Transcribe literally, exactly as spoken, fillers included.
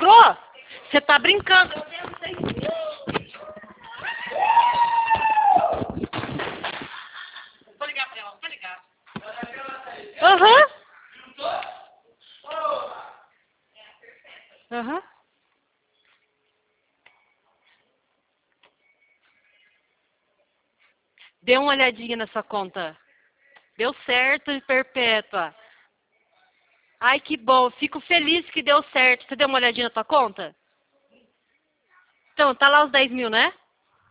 entrou? Você tá brincando. Eu tenho seis mil. Vou ligar pra ela, vou ligar. Aham. Aham. Dê uma olhadinha na sua conta. Deu certo, Perpétua. Ai, que bom. Fico feliz que deu certo. Você deu uma olhadinha na sua conta? Então, tá lá os dez mil, né?